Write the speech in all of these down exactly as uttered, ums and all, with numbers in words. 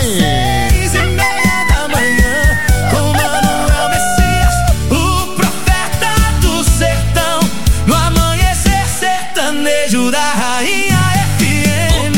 Seis e meia da manhã, com Manuel Messias, o profeta do sertão, no amanhecer sertanejo da Rainha F M.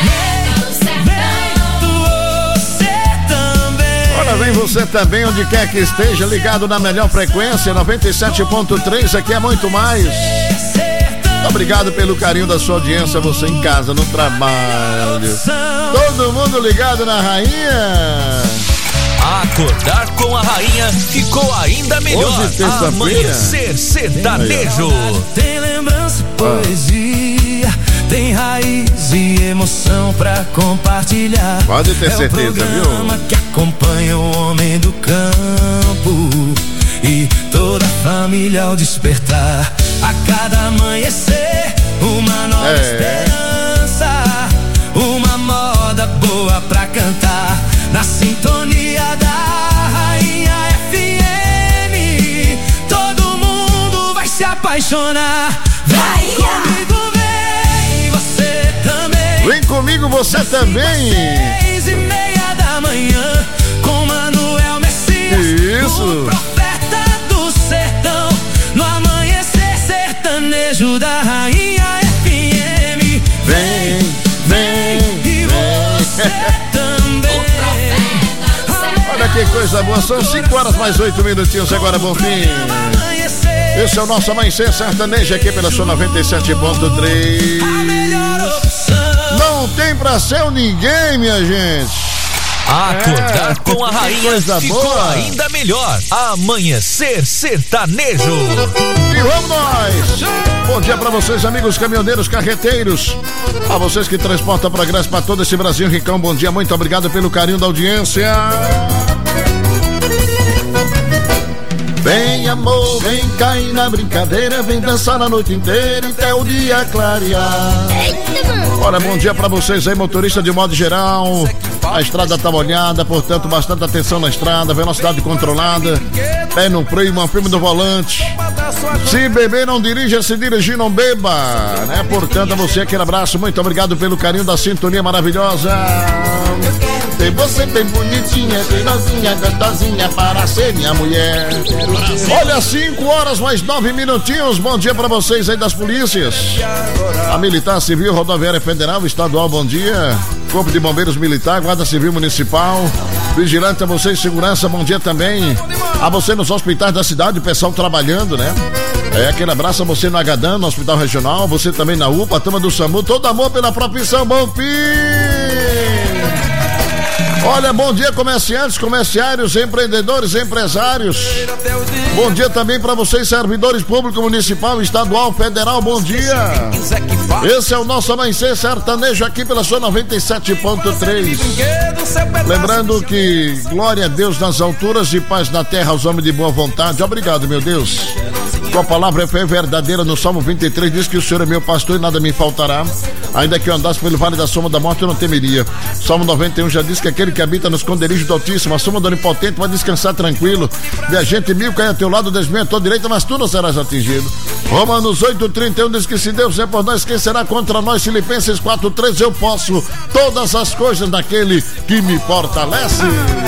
Vem você também, onde quer que esteja, ligado na melhor frequência, noventa e sete ponto três, aqui é muito mais. Obrigado pelo carinho da sua audiência, você em casa, no trabalho. Todo mundo ligado na Rainha. Acordar com a Rainha ficou ainda melhor. Hoje, terça-feira. Amanhecer sertanejo. Tem lembrança, poesia, tem raiz e emoção pra compartilhar. Pode ter é certeza, um programa viu? Que acompanha o homem do campo e toda a família ao despertar. A cada amanhecer, uma nova é. esperança, uma moda boa pra cantar. Na sintonia da Rainha F M, todo mundo vai se apaixonar. Vai comigo, vem você também. Vem comigo você também. Seis e meia da manhã, com Manuel Messias, isso, o profeta do sertão, no amanhecer sertanejo da Rainha F M. Vem, vem, e você também. Olha que coisa boa, são cinco horas mais oito minutinhos agora, bom fim. Esse é o nosso Amanhecer Sertanejo aqui pela sua noventa e sete ponto três. Não tem pra ser ninguém, minha gente. Acordar é, com a Rainha ficou boa. ainda melhor. Amanhecer sertanejo. E vamos nós. Bom dia pra vocês, amigos caminhoneiros, carreteiros. A vocês que transportam progresso pra todo esse Brasil ricão, bom dia, muito obrigado pelo carinho da audiência. Vem amor, vem cair na brincadeira, vem dançar a noite inteira até o dia clarear. Olha, bom dia pra vocês aí, motorista de modo geral. A estrada tá molhada, portanto, bastante atenção na estrada, velocidade controlada, pé no freio, mão firme do volante. Se beber, não dirija, se dirigir, não beba, né? Portanto, a você aquele abraço, muito obrigado pelo carinho da sintonia maravilhosa. Tem você bem bonitinha, cheirosinha, gostosinha para ser minha mulher. Olha, cinco horas mais nove minutinhos. Bom dia para vocês aí das polícias. A Militar Civil, Rodoviária Federal, Estadual, bom dia. Corpo de Bombeiros Militar, Guarda Civil Municipal, Vigilante a vocês, segurança, bom dia também. A você nos hospitais da cidade, o pessoal trabalhando, né? É, aquele abraço a você no Agadan, no Hospital Regional, você também na U P A, a turma do SAMU, todo amor pela profissão, bom fim! Olha, bom dia comerciantes, comerciários, empreendedores, empresários. Bom dia também para vocês, servidores públicos, municipal, estadual, federal, bom dia. Esse é o nosso Amanhecer Sertanejo aqui pela sua noventa e sete ponto três. Lembrando que glória a Deus nas alturas e paz na terra aos homens de boa vontade. Obrigado, meu Deus. Tua palavra é fé verdadeira. No Salmo vinte e três diz que o Senhor é meu pastor e nada me faltará. Ainda que eu andasse pelo vale da sombra da morte, eu não temeria. Salmo noventa e um já diz que aquele que habita no esconderijo do Altíssimo, a sombra do Onipotente, vai descansar tranquilo. Vê a gente mil cai a teu lado, dez mil à tua direita, mas tu não serás atingido. Romanos oito, trinta e um diz que se Deus é por nós, quem será contra nós? Filipenses quatro, treze, eu posso todas as coisas naquele que me fortalece.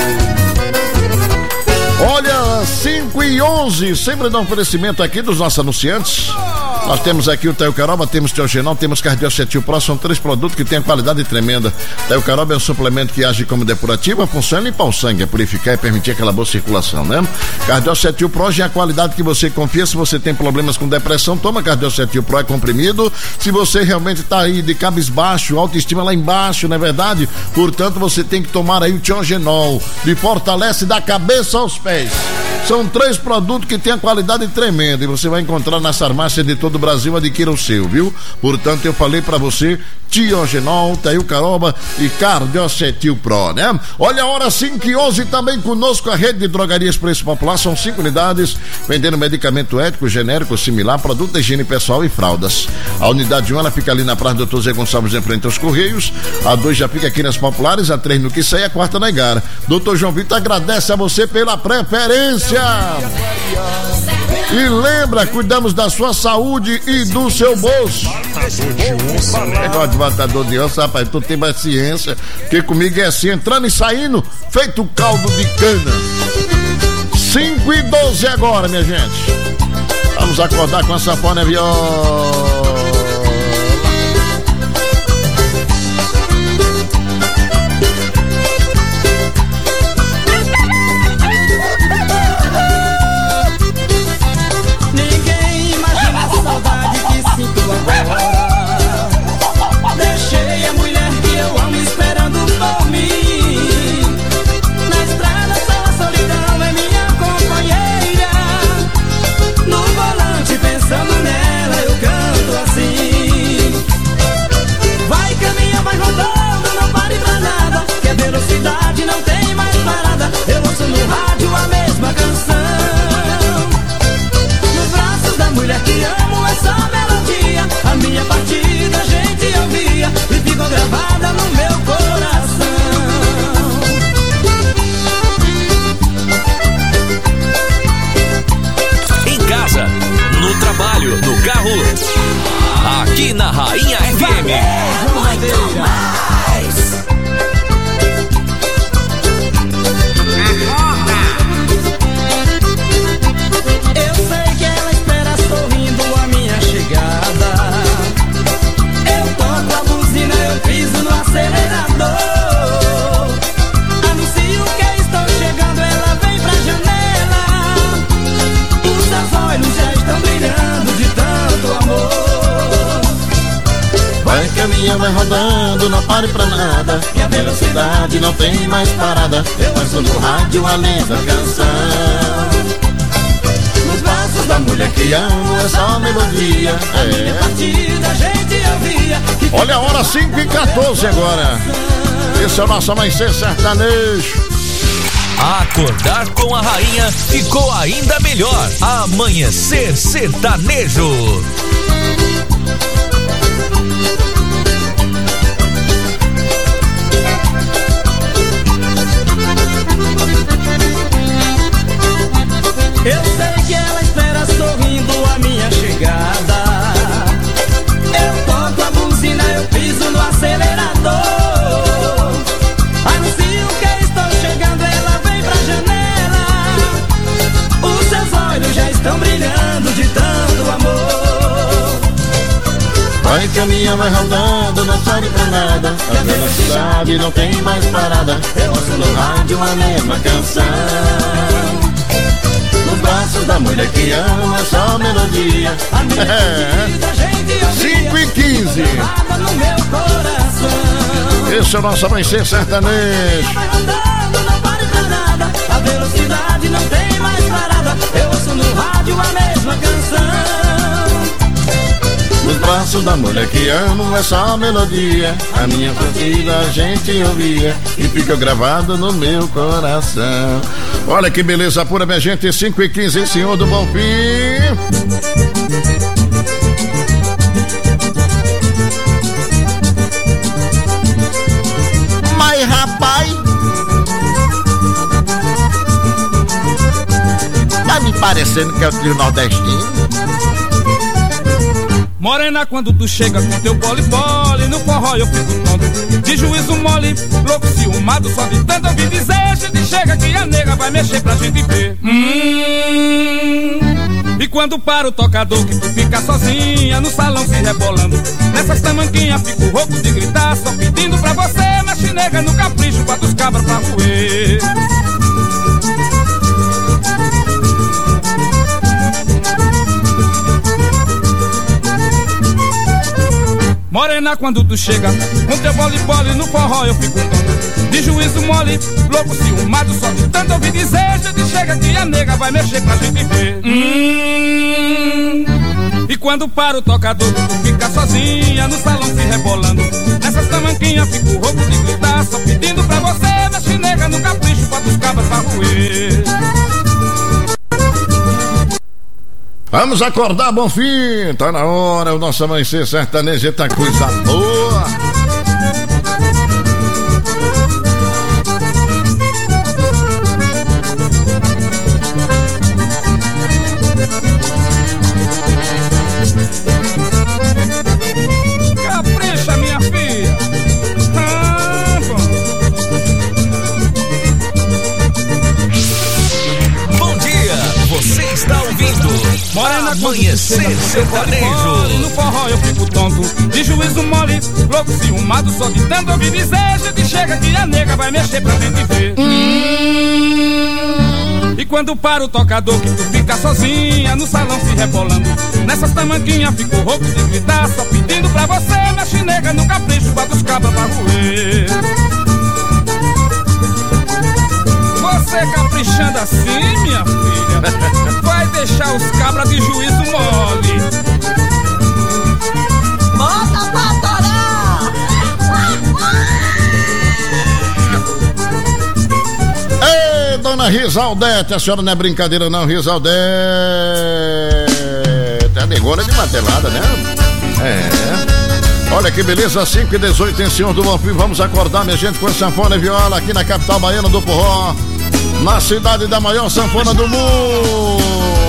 Olha, cinco e onze, sempre dá um oferecimento aqui dos nossos anunciantes. Nós temos aqui o Teucaroba, temos Teogenol, temos Cardiocetil Pro, são três produtos que têm qualidade tremenda. Teucaroba é um suplemento que age como depurativo, funciona em limpar o sangue, é purificar e permitir aquela boa circulação, né? Cardiocetil Pro já é a qualidade que você confia. Se você tem problemas com depressão, toma Cardiocetil Pro, é comprimido. Se você realmente está aí de cabisbaixo, autoestima lá embaixo, não é verdade? Portanto, você tem que tomar aí o Teogenol, lhe fortalece da cabeça aos pés. São três produtos que têm a qualidade tremenda e você vai encontrar nas farmácias de todo o Brasil. Adquira o seu, viu? Portanto, eu falei pra você, Teogenol, Teucaroba e Cardiocetil Pro, né? Olha a hora, cinco e onze, também conosco a rede de drogarias Preço Popular, são cinco unidades, vendendo medicamento ético, genérico, similar, produto de higiene pessoal e fraldas. A unidade um, ela fica ali na Praça do doutor Zé Gonçalves, em frente aos Correios. A dois já fica aqui nas Populares, a três no Quissé e a quarta na Igara. doutor João Vitor agradece a você pela preferência. E lembra, cuidamos da sua saúde e do seu bolso. Negócio de matador de onça, rapaz, tu tem mais ciência, porque comigo é assim, entrando e saindo, feito caldo de cana. cinco e doze agora, minha gente. Vamos acordar com a sanfona viola. Deixei a mulher que eu amo esperando por mim. Na estrada só a solidão é minha companheira. No volante pensando nela eu canto assim. Vai caminha, vai rodando, não pare pra nada, que a velocidade não tem mais parada. Eu ouço no rádio a mesma canção. Nos braços da mulher que amo é só melodia. A minha partida a gente ouvia e ficou gravada no meu coração. Em casa, no trabalho, no carro, aqui na Rainha F M. Muito mais. Eu sei que ela espera sorrindo a minha chegada. Eu toco a buzina, eu piso no acelerador. Anuncio que estou chegando, ela vem pra janela. Os seus olhos já estão brilhando de tanto amor. Vai caminhando, vai rodando, não pare pra nada, que a velocidade não tem mais parada. Eu ouço no rádio a mesma canção. Nos braços Da mulher que amo é só melodia. a minha É. partida a gente ouvia. Que Olha a hora, cinco e quatorze agora. Esse é o nosso Amanhecer Sertanejo. Acordar com a Rainha ficou ainda melhor. Amanhecer Sertanejo. Eu sei que ela espera sorrindo a minha chegada. Eu toco a buzina, eu piso no acelerador. Anuncio que estou chegando, ela vem pra janela. Os seus olhos já estão brilhando de tanto amor. Vai caminhando, vai rodando, não pare pra nada, a velocidade não tem mais parada. Eu ouço no rádio a mesma canção. Nos braços da mulher que amo é só melodia. A minha partida a gente ouvia. cinco e quinze. Gravada no meu coração. Esse é o nosso Amanhecer Sertanejo. Vai rodando, não pare pra nada, a velocidade não tem mais parada. Eu ouço no rádio a mesma canção. Nos braços da mulher que amo é só melodia. A minha partida a gente ouvia e fica gravado no meu coração. Olha que beleza pura, minha gente. cinco e quinze, Senhor do Bom Fim. Mas rapaz, tá me parecendo que é o trio nordestino. Morena, quando tu chega com teu pole-pole, no forró eu fico tonto, de juízo mole, louco ciumado, só de tanto ouvir dizer, gente chega que a nega vai mexer pra gente ver. Hum. E quando para o tocador que tu fica sozinha no salão se rebolando, nessas tamanquinhas fico rouco de gritar, só pedindo pra você, mexe nega no capricho, bota os cabras pra roer. Morena, quando tu chega com teu vole-vole no forró eu fico tonto, de juízo mole, louco ciumado, só de tanto ouvir dizer, gente chega que a nega vai mexer pra gente ver. Hum. E quando para o tocador tu fica sozinha no salão se rebolando, nessas tamanquinhas fico rouco de gritar, só pedindo pra você, mexe nega no capricho, bota os cabras pra roer. Vamos acordar, Bonfim. Tá na hora, o nosso Amanhecer Sertanejo tá coisa boa. está ouvindo Morena, Amanhecer Sertanejo. No forró eu fico tonto, de juízo mole, louco ciumado, só de tanto ouvir dizer. Gente chega que a nega vai mexer pra gente ver. Hum. E quando para o tocador que tu fica sozinha no salão se rebolando, nessas tamanquinhas fico rouco de gritar, só pedindo pra você, mexe nega no capricho, bota os cabras pra roer. Você caprichando assim, minha filha, vai deixar os cabras de juízo mole. Bota pra torar! Ei, dona Risaldete, a senhora não é brincadeira não, Risaldete. É negona de martelada, né? É. Olha que beleza, cinco e dezoito em Senhor do Bonfim. Vamos acordar, minha gente, com sanfona e viola aqui na capital baiana do forró, na cidade da maior sanfona do mundo.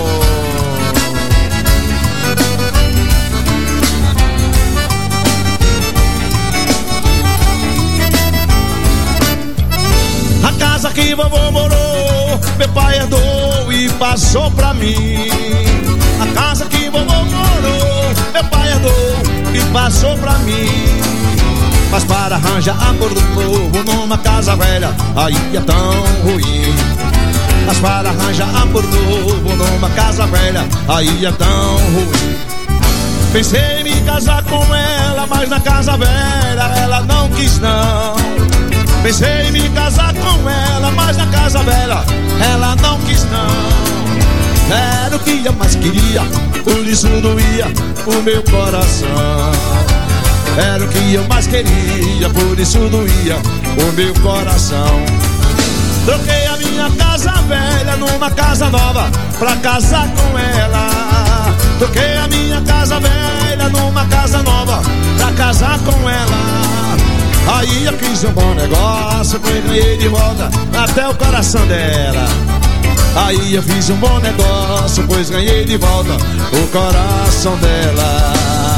A casa que vovô morou, meu pai herdou e passou pra mim. A casa que vovô morou, meu pai herdou e passou pra mim. Mas para arranjar amor do povo numa casa velha, aí é tão ruim. Mas para arranjar amor novo numa casa velha, aí é tão ruim. Pensei em me casar com ela, mas na casa velha ela não quis não. Pensei em me casar com ela, mas na casa velha ela não quis não. Era o que eu mais queria, por isso doía o meu coração. Era o que eu mais queria, por isso doía o meu coração. Troquei a minha casa velha numa casa nova pra casar com ela. Troquei a minha casa velha numa casa nova pra casar com ela. Aí eu fiz um bom negócio, foi ganhei de volta até o coração dela. Aí eu fiz um bom negócio, pois ganhei de volta o coração dela.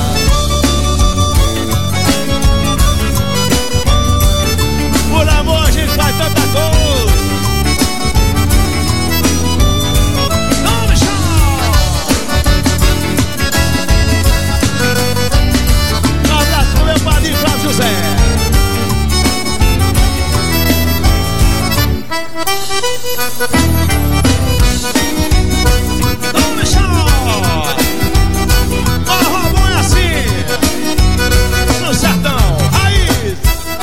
Por amor a gente faz tanta coisa. Não me chama. Um abraço pro meu padrinho Flávio José. Não me chama. O Robão é assim, no sertão, raiz.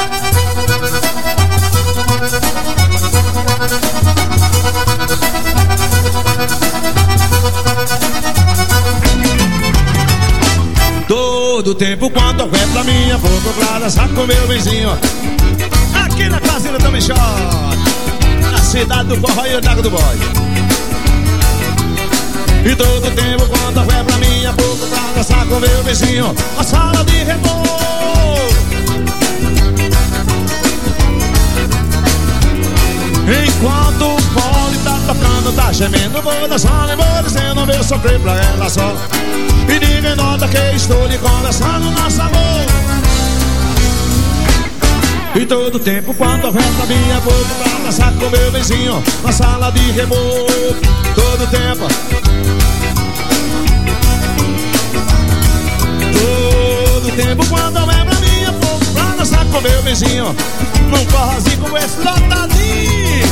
Todo tempo quando houver pra mim, eu vou pra dançar com meu vizinho aqui na fazenda do Michó, na cidade do forró e o Dago do Boi. E todo tempo quando houver pra mim, eu vou pra dançar com meu vizinho na sala de reboco. Enquanto o fole tá tocando, tá gemendo, vou dançando e vou dizendo meu sofrer pra ela só. E ninguém nota que estou lhe conversando nosso amor. E todo tempo quando houver pra mim, eu vou pra dançar com meu vizinho na sala de reboco. Todo tempo. Todo tempo quando houver pra mim, eu vou pra dançar com meu vizinho num forrozinho com esse lotadinho.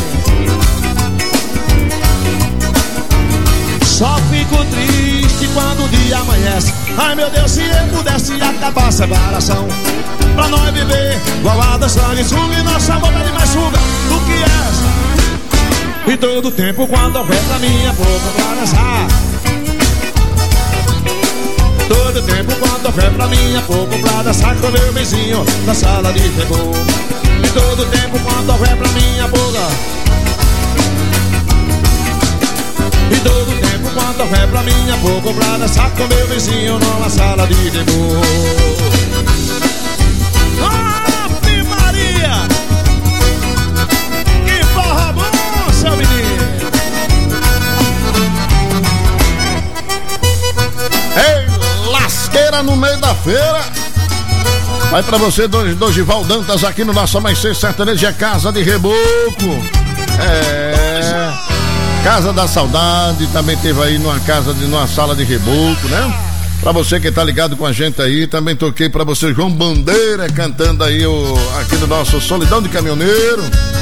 Só fico triste quando o dia amanhece. Ai meu Deus, se eu pudesse acabar a separação, pra nós viver igual a da sangue suga, e nosso amor tá de mais suga do que essa. E todo tempo quando houver pra minha boca pra dançar. Todo tempo quando houver pra minha boca pra dançar com meu vizinho na sala de reboco. E todo tempo quando houver pra minha boca. E todo tempo quando houver pra minha boca pra dançar com meu vizinho numa sala de reboco. Ave Maria! Que porra bom, seu menino! Ei, lasqueira no meio da feira. Vai pra você, Dorival Dantas, aqui no nosso Amanhecer Sertanejo, é Casa de Reboco. É... Casa da Saudade, também teve aí numa casa, de, numa sala de reboco, né? Pra você que tá ligado com a gente aí, também toquei pra você João Bandeira cantando aí o, aqui do nosso Solidão de Caminhoneiro.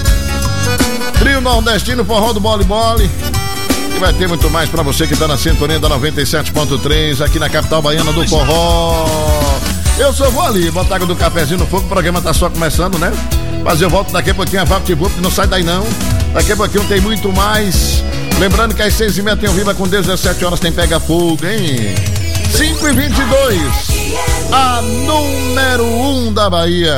Trio Nordestino, Forró do Bole Bole. E vai ter muito mais pra você que tá na sintonia da noventa e sete ponto três, aqui na capital baiana do forró. Eu só vou ali, botar água do cafezinho no fogo, o programa tá só começando, né? Mas eu volto daqui a pouquinho a VaptVup, não sai daí não. Daqui a pouquinho tem muito mais. Lembrando que às seis e meia tem o Viva com Deus, às dezessete horas tem Pega Fogo, hein? cinco e vinte e dois, a número um da Bahia.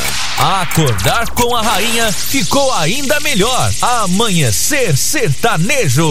Acordar com a rainha ficou ainda melhor. Amanhecer Sertanejo.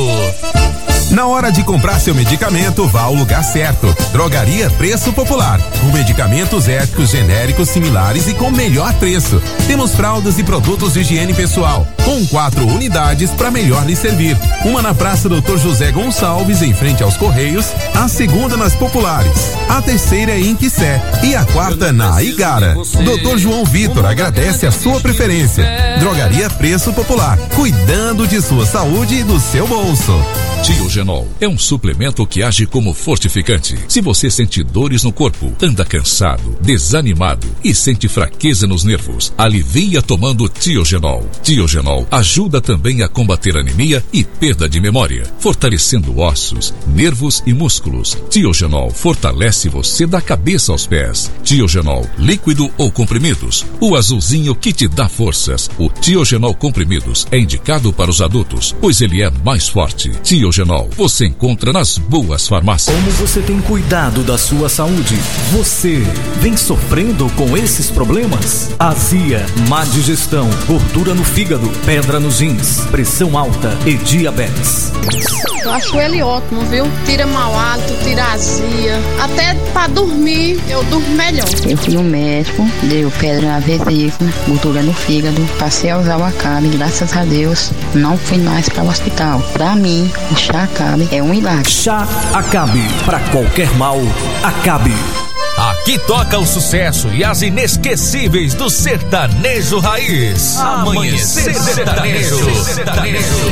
Na hora de comprar seu medicamento, vá ao lugar certo. Drogaria Preço Popular. Com medicamentos éticos, genéricos, similares e com melhor preço. Temos fraldas e produtos de higiene pessoal, com quatro unidades para melhor lhe servir. Uma na Praça doutor José Gonçalves, em frente aos Correios. A segunda nas Populares. A terceira em Quissé. E a quarta na Igara. doutor João Vitor agradece a sua preferência. Drogaria Preço Popular. Cuidando de sua saúde e do seu bolso. Tiogenol é um suplemento que age como fortificante. Se você sente dores no corpo, anda cansado, desanimado e sente fraqueza nos nervos, alivia tomando Tiogenol. Tiogenol ajuda também a combater anemia e perda de memória, fortalecendo ossos, nervos e músculos. Tiogenol fortalece você da cabeça aos pés. Tiogenol, líquido ou comprimidos, o azulzinho que te dá forças. O Tiogenol comprimidos é indicado para os adultos, pois ele é mais forte. Tiogenol, você encontra nas boas farmácias. Como você tem cuidado da sua saúde? Você vem sofrendo com esses problemas? Azia, má digestão, gordura no fígado, pedra nos rins, pressão alta e diabetes. Eu acho ele ótimo, viu? Tira mau hálito, tira azia. Até pra dormir, eu durmo melhor. Eu fui no médico, deu pedra na vesícula, gordura no fígado, passei a usar o Acabe, graças a Deus, não fui mais para o hospital. Pra mim, o chá Acabe é um milagre. Chá Acabe, pra qualquer mal, Acabe. Aqui toca o sucesso e as inesquecíveis do sertanejo raiz. Amanhecer Sertanejo. Sertanejo.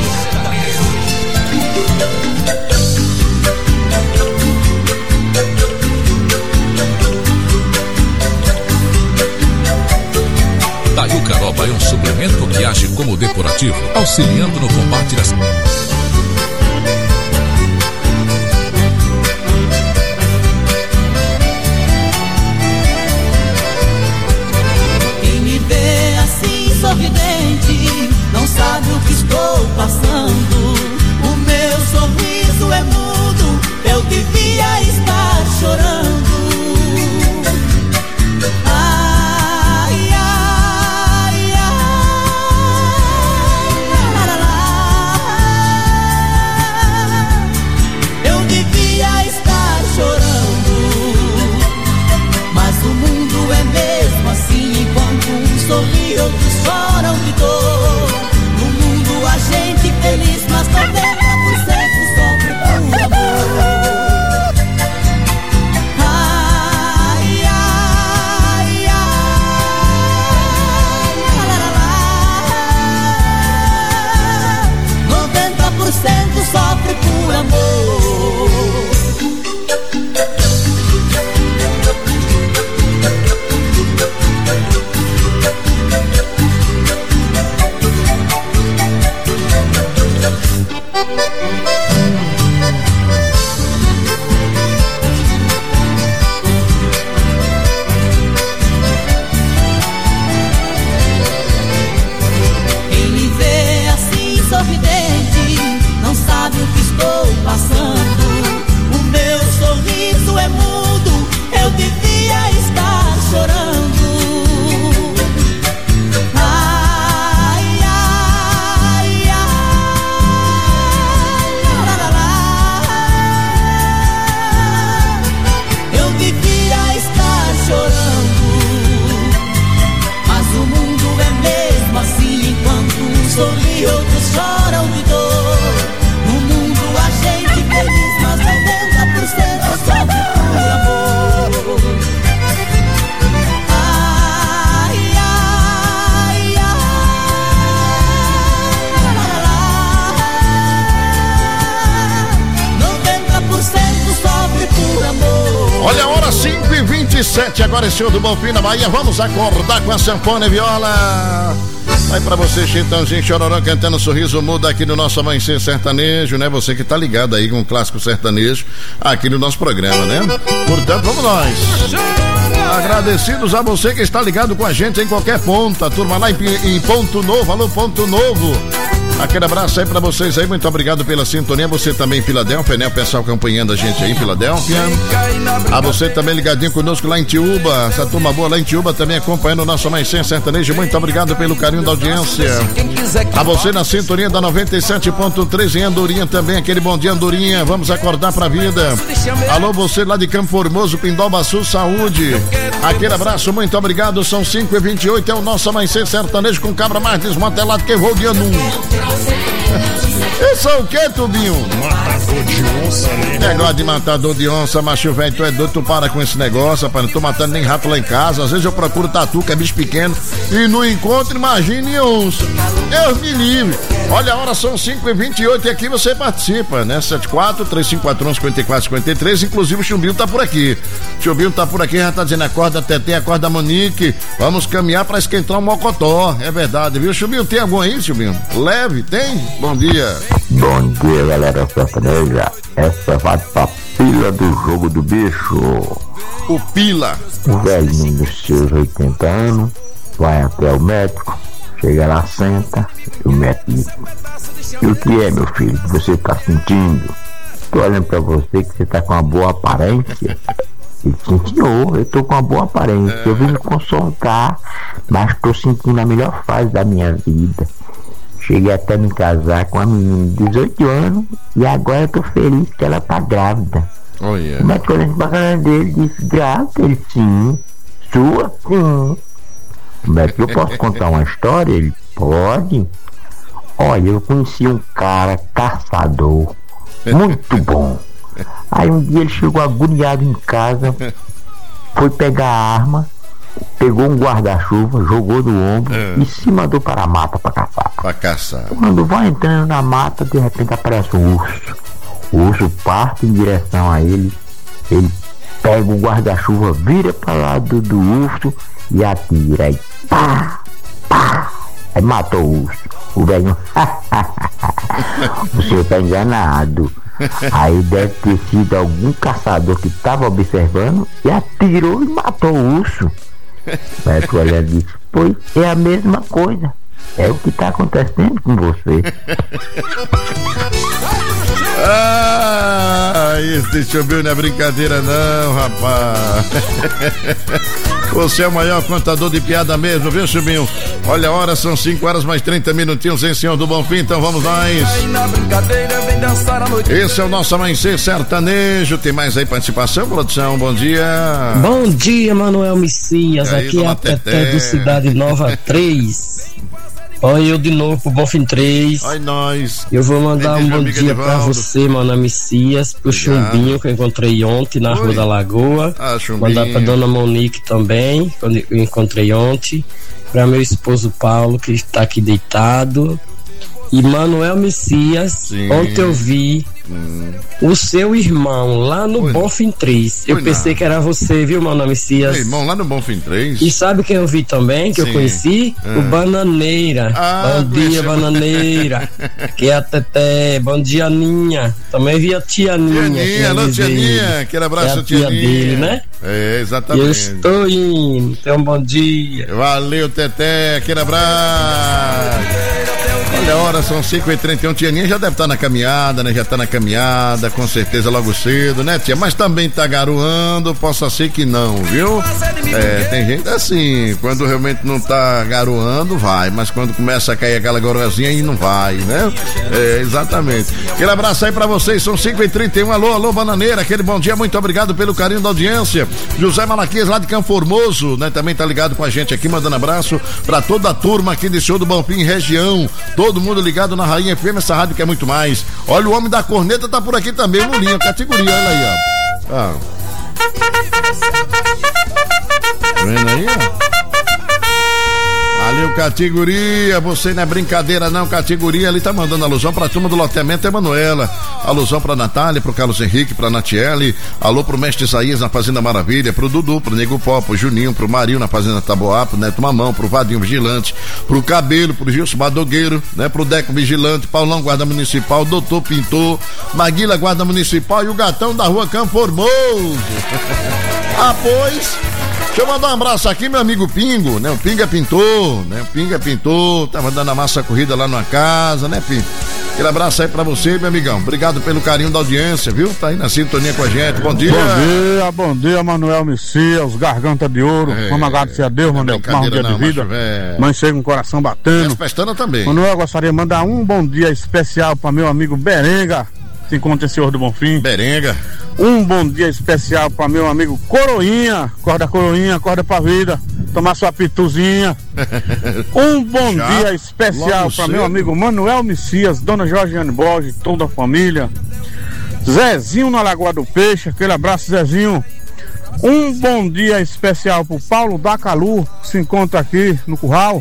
Daí o Caroba é um suplemento que age como depurativo, auxiliando no combate das... Sorridente, não sabe o que estou passando. O meu sorriso é mudo, eu devia estar chorando. Ai, ai, ai, eu devia estar chorando. Mas o mundo é mesmo assim, enquanto um sorri, outros choram de dor. No mundo a gente feliz, mas noventa por cento sofre por amor. Ai, ai, ai, noventa por cento sofre por amor. Quem me vê assim sorridente não sabe o que estou passando. O meu sorriso é mudo, eu devia estar chorando. Ai, ai, ai, vinte e sete, agora esse show do Bonfim na Bahia. Vamos acordar com a sanfona e viola. Aí pra você, Chitãozinho Chororó cantando Sorriso Mudo aqui no nosso Amanhecer Sertanejo, né? Você que tá ligado aí com o clássico sertanejo aqui no nosso programa, né? Portanto, vamos nós. Agradecidos a você que está ligado com a gente em qualquer ponta. Turma lá em, em Ponto Novo, alô Ponto Novo. Aquele abraço aí pra vocês aí, muito obrigado pela sintonia. Você também em Filadélfia, né? O pessoal acompanhando a gente aí em Filadélfia. A você também ligadinho conosco lá em Tiúba. Essa turma boa lá em Tiúba também acompanhando o nosso Amanhecer Sertanejo. Muito obrigado pelo carinho da audiência. A você na sintonia da noventa e sete ponto três em Andorinha também. Aquele bom dia, Andorinha. Vamos acordar pra vida. Alô, você lá de Campo Formoso, Pindóba-Sul, saúde. Aquele abraço, muito obrigado. São cinco e vinte e oito, é o nosso Amanhecer Sertanejo com cabra mais desmantelado que voo de anu. Isso é o que, Tubinho? Matador de onça, né? Negócio de matador de onça, macho velho, tu é doido, tu para com esse negócio, rapaz. Não tô matando nem rato lá em casa. Às vezes eu procuro tatu, que é bicho pequeno, e não encontro, imagine onça. Deus me livre. Olha, a hora são cinco e vinte e oito e aqui você participa, né? sete quatro, três cinco quatro um, cinco quatro cinco três. Inclusive o Chumbinho tá por aqui. O Chumbinho tá por aqui, já tá dizendo: acorda Tetê, acorda Monique. Vamos caminhar pra esquentar um mocotó. É verdade, viu? Chumbinho, tem algum aí, Chumbinho? Leve, tem? Bom dia. Bom dia, galera sertaneja. Essa vai pra Pila do Jogo do Bicho. O Pila. O velhinho dos seus oitenta anos vai até o médico, chega lá, senta, e o médico diz: e o que é, meu filho, que você tá sentindo? Tô olhando pra você que você tá com uma boa aparência. Ele disse: senhor, eu tô com uma boa aparência, eu vim me consultar, mas tô sentindo a melhor fase da minha vida. Cheguei até me casar com uma menina de dezoito anos e agora eu tô feliz que ela tá grávida. Oh, yeah. O médico olhando pra cara dele disse: grávida? Ele: sim. Sua? Sim. O médico: eu posso contar uma história? Ele: pode. Olha, eu conheci um cara caçador muito bom. Aí um dia ele chegou agoniado em casa, foi pegar a arma, pegou um guarda-chuva, jogou no ombro é. e se mandou para a mata para caçar. Para caçar. Quando vai entrando na mata, de repente aparece um urso. O urso parte em direção a ele. Ele pega o guarda-chuva, vira para o lado do urso e atira. Aí pá, pá, aí matou o urso. O velho: o senhor está enganado. Aí deve ter sido algum caçador que estava observando e atirou e matou o urso. Mas o olhar disse: pois é a mesma coisa. É o que está acontecendo com você. Ah, esse Chumbinho não é brincadeira não, rapaz. Você é o maior contador de piada mesmo, viu, Chumbinho? Olha a hora, são cinco horas mais trinta minutinhos, hein, senhor do Bonfim? Então vamos nós. Esse é o nosso Amanhecer Sertanejo. Tem mais aí participação, produção? Bom dia. Bom dia, Manuel Messias. Aí, aqui é a Teté do Cidade Nova três. Olha eu de novo pro Bonfim três. Oi, nós. Eu vou mandar um bom dia pra você, Manuel Messias, pro Obrigado. Chumbinho que eu encontrei ontem na Oi. Rua da Lagoa. Ah, Chumbinho. Mandar pra Dona Monique também, quando eu encontrei ontem. Pra meu esposo Paulo, que está aqui deitado. E Manuel Messias, Sim. ontem eu vi hum. o seu irmão lá no Oi. Bonfim três. Eu Oi, pensei não. que era você, viu, Manuel Messias? Meu irmão lá no Bonfim três. E sabe quem eu vi também, que Sim. eu conheci? Ah. O Bananeira. Ah, bom dia, Bananeira. Que é a Teté. Bom dia, Aninha. Também vi a tia Aninha. Tia Aninha, alô, tia Aninha. Aquele abraço, é a tia, tia dele, né? É, exatamente. Eu estou indo. Tenha um bom dia. Valeu, Teté. Aquele abraço. Olha a hora, são cinco e trinta e um, tia Aninha já deve estar na caminhada, né? Já está na caminhada, com certeza logo cedo, né, tia? Mas também tá garoando, possa ser que não, viu? É, tem gente assim, quando realmente não tá garoando, vai, mas quando começa a cair aquela garoazinha aí não vai, né? É, exatamente. Aquele abraço aí pra vocês, são cinco e trinta e um, alô, alô, Bananeira, aquele bom dia, muito obrigado pelo carinho da audiência. José Malaquias, lá de Campo Formoso, né? Também tá ligado com a gente aqui, mandando abraço pra toda a turma aqui de Show do Bonfim região, todo mundo ligado na Rainha F M, essa rádio que é muito mais. Olha, o homem da corneta tá por aqui também, Lulinha, categoria, olha aí, ó. Ah. Tá vendo aí, ó? Valeu, categoria. Você não é brincadeira, não, categoria. Ele tá mandando alusão pra turma do loteamento Emanuela. Alusão pra Natália, pro Carlos Henrique, pra Natiele. Alô pro mestre Isaías na Fazenda Maravilha. Pro Dudu, pro Nego Pó, pro Juninho, pro Marinho na Fazenda Taboá, pro Neto Mamão, pro Vadinho Vigilante, pro Cabelo, pro Gilson Badogueiro, né? Pro Deco Vigilante, Paulão Guarda Municipal, Doutor Pintor, Maguila Guarda Municipal e o Gatão da Rua Campo Formoso. Ah, pois. Deixa eu mandar um abraço aqui, meu amigo Pingo, né? O Pinga Pintor, né? O Pinga Pintor, tava dando a massa corrida lá numa casa, né, Pingo? Aquele abraço aí pra você, meu amigão. Obrigado pelo carinho da audiência, viu? Tá aí na sintonia com a gente. Bom dia. Bom dia, bom dia, Manuel Messias, os Garganta de Ouro. É, vamos agradecer a Deus, Manuel, por mais um dia não, de vida. É... Mãe chega com o coração batendo. E festando também. Manuel, eu gostaria de mandar um bom dia especial pra meu amigo Berenga, se encontra em Senhor do Bonfim. Berenga. Um bom dia especial para meu amigo Coroinha, acorda Coroinha, acorda pra vida, tomar sua pituzinha. Um bom Já, dia especial para meu amigo Manuel Messias, Dona Jorgiane Borges, toda a família. Zezinho na Lagoa do Peixe, aquele abraço, Zezinho. Um bom dia especial pro Paulo da Calu, que se encontra aqui no Curral.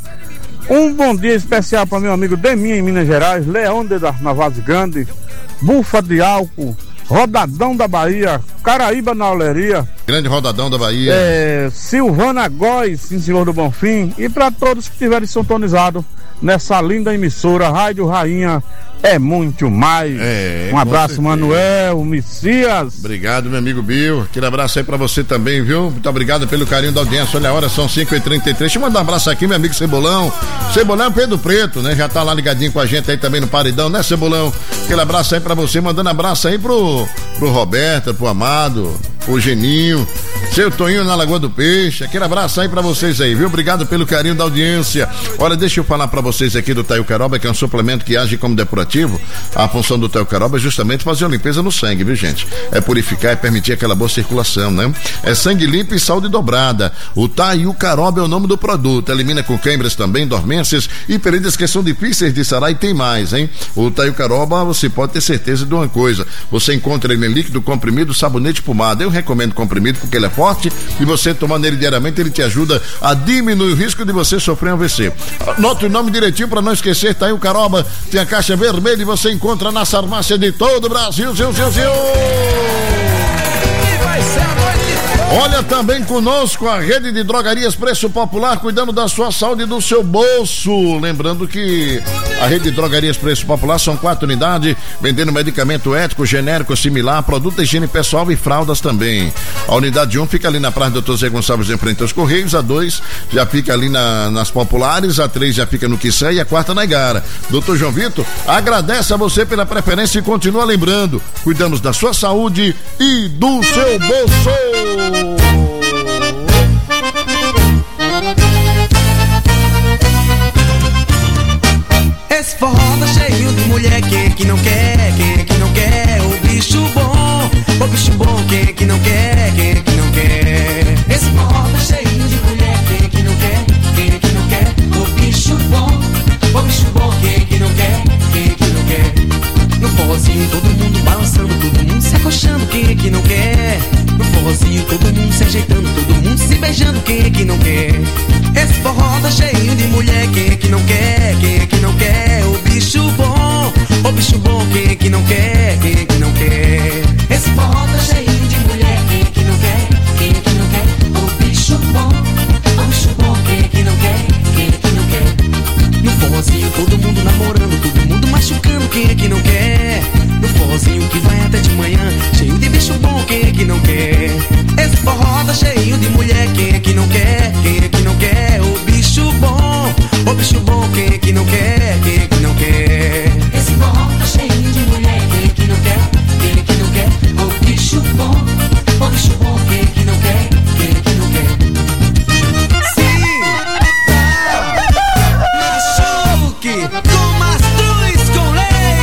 Um bom dia especial para meu amigo Deminha em Minas Gerais, Leão de da Navaz Grande, Bufa de Álcool, Rodadão da Bahia, Caraíba na Oleria. Grande Rodadão da Bahia. É, Silvana Góes, em Senhor do Bonfim. E para todos que estiverem sintonizados nessa linda emissora, Rádio Rainha é muito mais. É, um abraço, Manuel, Messias. Obrigado, meu amigo Bill. Aquele abraço aí pra você também, viu? Muito obrigado pelo carinho da audiência. Olha a hora, são cinco e trinta e três. Deixa eu mandar um abraço aqui, meu amigo Cebolão. Cebolão Pedro Preto, né? Já tá lá ligadinho com a gente aí também no Paredão, né, Cebolão? Aquele abraço aí pra você, mandando abraço aí pro, pro Roberto, pro Amado, pro Geninho, seu Toninho na Lagoa do Peixe. Aquele abraço aí pra vocês aí, viu? Obrigado pelo carinho da audiência. Olha, deixa eu falar pra vocês aqui do Taio Caroba, que é um suplemento que age como depurativo. A função do Taio Caroba é justamente fazer uma limpeza no sangue, viu, gente? É purificar e permitir aquela boa circulação, né? É sangue limpo e saúde dobrada. O Taio Caroba é o nome do produto. Elimina com câimbras também, dormências e feridas que são difíceis de sarar, e tem mais, hein? O Taio Caroba, você pode ter certeza de uma coisa: você encontra ele em líquido, comprimido, sabonete, pomada. Eu recomendo comprimido porque ele é forte e você tomando ele diariamente, ele te ajuda a diminuir o risco de você sofrer um A V C. Note o nome direitinho para não esquecer. Taio Caroba tem a caixa vermelha e você encontra na farmácia de todo o Brasil. Zil, zil, zil. E vai ser a noite. Olha também conosco a rede de drogarias Preço Popular, cuidando da sua saúde e do seu bolso. Lembrando que a rede de drogarias Preço Popular são quatro unidades, vendendo medicamento ético, genérico, similar, produto de higiene pessoal e fraldas também. A unidade um fica ali na Praça doutor Zé Gonçalves, em frente aos Correios. A dois já fica ali na, nas Populares. A três já fica no Quissé e a quarta na Igara. doutor João Vitor agradece a você pela preferência e continua lembrando: cuidamos da sua saúde e do seu bolso. Esse forró tá cheio de mulher, quem é que não quer, quem é que não quer, o bicho bom, o bicho bom, quem é que não quer, quem é que não quer. Esse forró tá cheio de mulher, quem é que não quer, quem é que não quer, o bicho bom, o bicho bom, quem é que não quer, quem é que não quer. No forrozinho todo mundo balançando, todo mundo se acochando, quem é que não quer. No forrozinho todo mundo se ajeitando, todo mundo se beijando, quem é que não quer. Esse forró tá cheio de mulher, quem é que não quer, quem é que não quer, o bicho bom, o bicho bom, quem é que não quer, quem é que não quer. Esse forró tá cheio de mulher, quem é que não quer, quem é que não quer, o bicho bom, o bicho bom, quem é que não quer, quem é que não quer. No forrozinho todo mundo namorando, todo mundo machucando, quem é que não quer. No forrozinho que vai até de manhã, cheio de bicho bom, quem é que não quer. Esse forró tá cheio de mulher, quem é que não quer, quem é que não quer, o bicho bom, o bicho bom, quem é que não quer, quem é que não quer. Esse forró tá cheio de mulher, quem é que não quer, quem é que não quer, o bicho bom, o bicho bom, quem é que não quer, quem é que não quer. Sim, tá, machuque, com mastruz com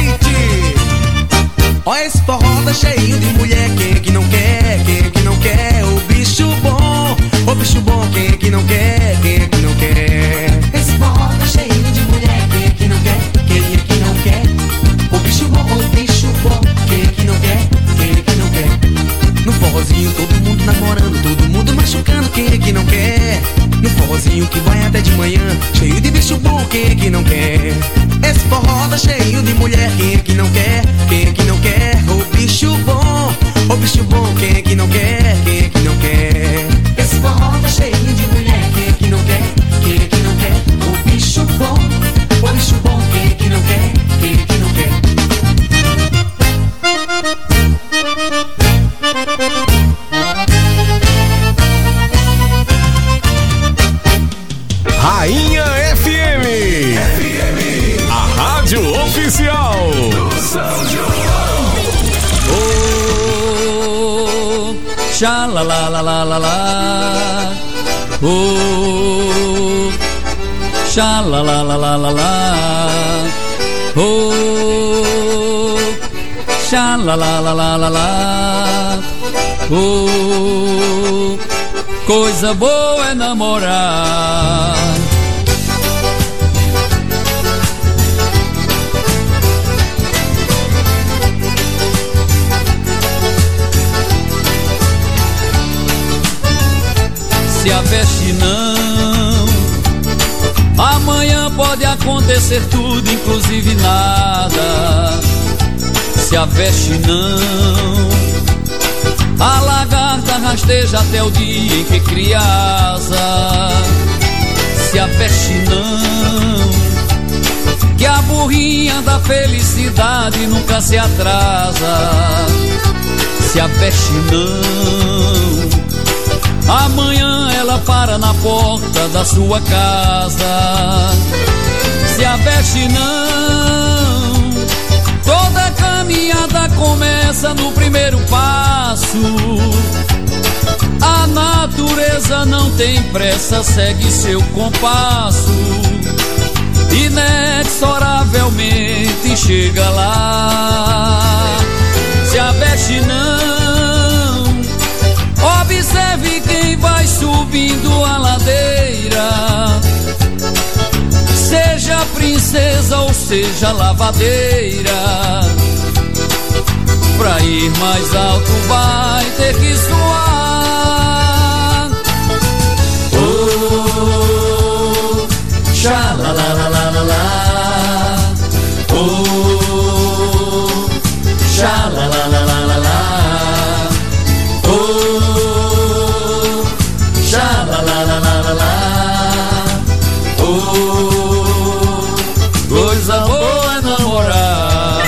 leite. Ó, esse forró tá cheio de mulher, quem é que não quer, quem é que não quer, o bicho bom, o bicho bom, quem é que não quer, quem é que não quer. Esse forró tá cheio de mulher, quem é que não quer, quem é que não quer, o bicho bom, o bicho bom, quem é que não quer, quem é que não quer. No forrozinho todo mundo namorando, todo mundo machucando, quem é que não quer. No forrozinho que vai até de manhã, quem é que não quer? Esse forró tá cheio de mulher, quem é que não quer? Quem é que não quer? O bicho bom, o bicho bom, quem é que não quer? Quem é que não quer? Esse forró tá cheio de mulher, quem é que não quer? Quem é que não quer? O bicho bom, o bicho bom, quem é que não quer? Quem é que não quer? Rainha F M. F M. A rádio oficial do São João. Oh, xa la la la la la la. Oh, xa la la la la la la. Oh, xa la la la la la la. Oh, coisa boa é namorar. Se aveste não, amanhã pode acontecer tudo, inclusive nada. Se aveste não, a lagarta rasteja até o dia em que cria asa. Se aveste não, que a burrinha da felicidade nunca se atrasa. Se aveste não, amanhã ela para na porta da sua casa. Se aveste não, toda caminhada começa no primeiro passo. A natureza não tem pressa, segue seu compasso. Inexoravelmente chega lá. Se aveste não, observe quem vai subindo a ladeira. Seja princesa ou seja lavadeira, pra ir mais alto vai ter que suar. Oh, xa la la la la la la. Oh, xa la la la la la la. Oh, xa la la la la la la. Oh, coisa boa é namorar.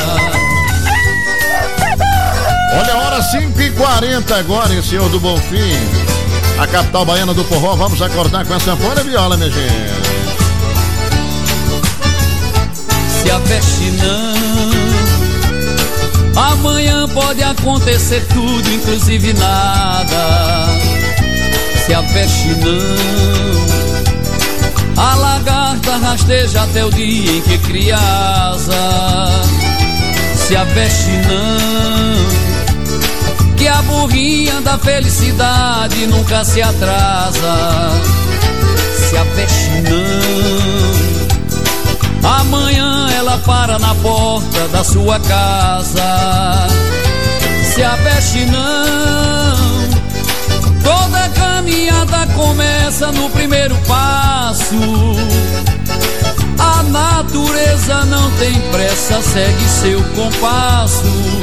Olha a hora cinco e quarenta agora, hein, senhor do Bonfim. A capital baiana do forró, vamos acordar com a sanfona e viola, minha gente. Se aveste não, amanhã pode acontecer tudo, inclusive nada. Se aveste não, a lagarta rasteja até o dia em que cria asa. Se aveste não, que a burrinha da felicidade nunca se atrasa. Se aveste não, amanhã ela para na porta da sua casa. Se aveste não, toda caminhada começa no primeiro passo. A natureza não tem pressa, segue seu compasso.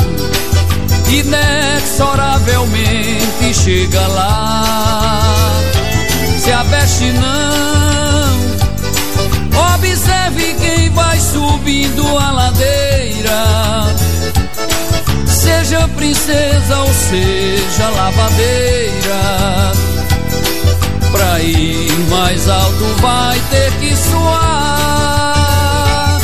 Inexoravelmente chega lá. Se aveste não, observe quem vai subindo a ladeira. Seja princesa ou seja lavadeira, pra ir mais alto vai ter que suar.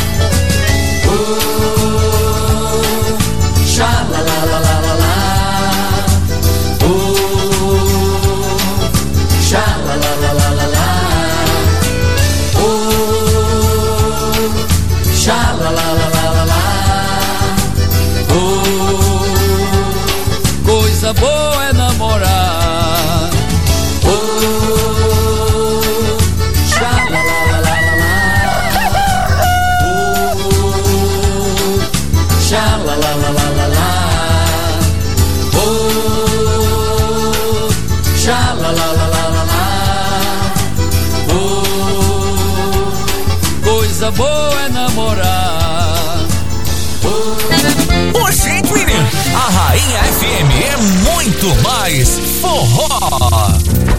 Oh, xa la la la la la la. Oh, xa la la la la la la. Oh, xa la la la la la la. Oh, coisa boa é namorar. Oh, xa la la la la la la. Oh, xa la la la la la la. muito mais forró.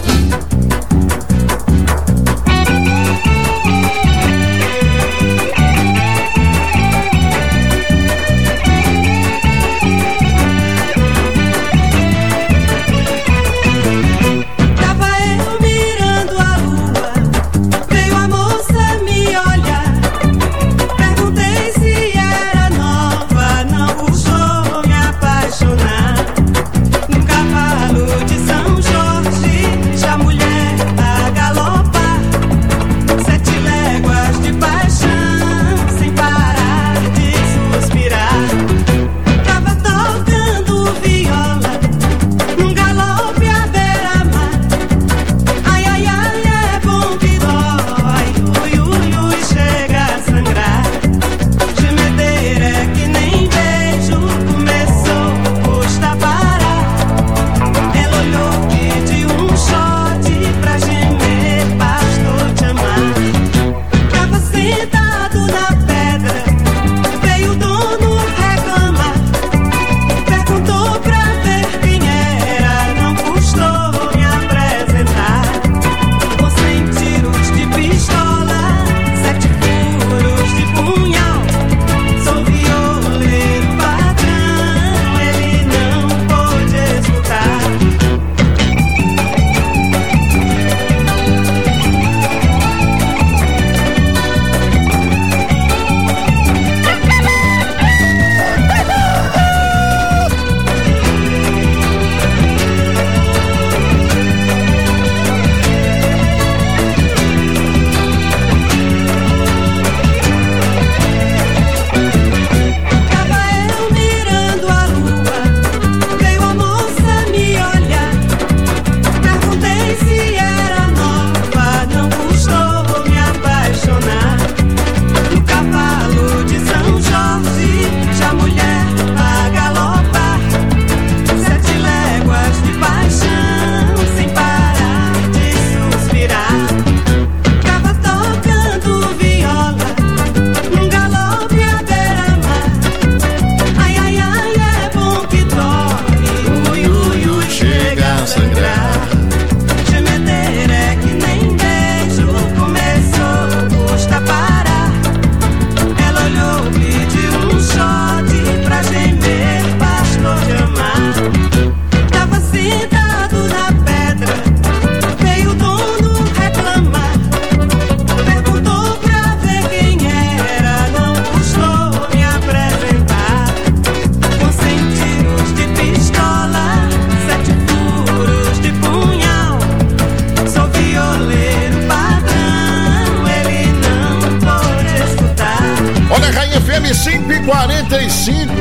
quarenta e cinco.